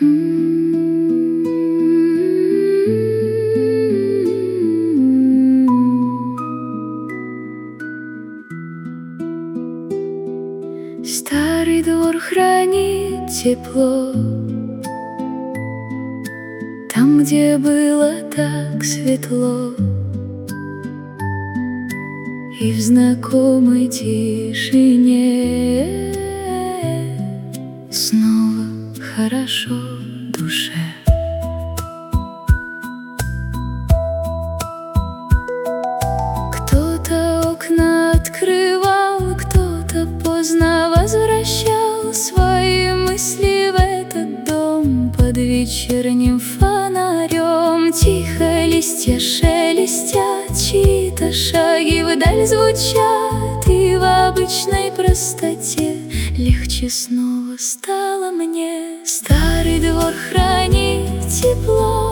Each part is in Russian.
Старый двор хранит тепло, там, где было так светло, и в знакомой тишине снова хорошо душе. Кто-то окна открывал, кто-то поздно возвращал свои мысли в этот дом под вечерним фонарем. Тихо листья шелестят, чьи-то шаги вдаль звучат, и в обычной простоте легче снова стало мне. Старый двор хранит тепло,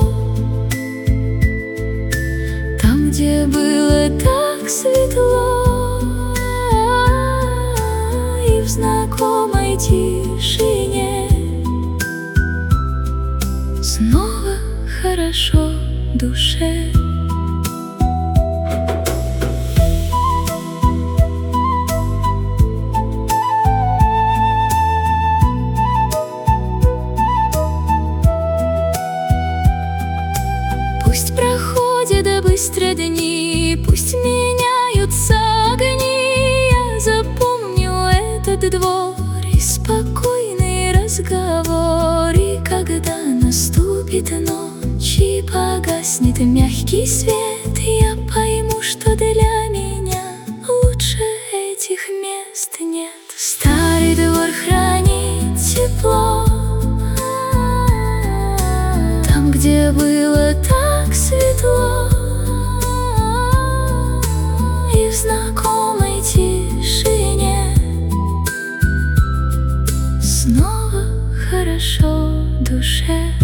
там, где было так светло, и в знакомой тишине снова хорошо душе. Пусть проходят быстро дни, пусть меняются огни, я запомню этот двор и спокойный разговор. И когда наступит ночь и погаснет мягкий свет, я пойму, что для меня лучше этих мест нет. Старый двор хранит тепло, там, где было так светло, и в знакомой тишине снова хорошо душе.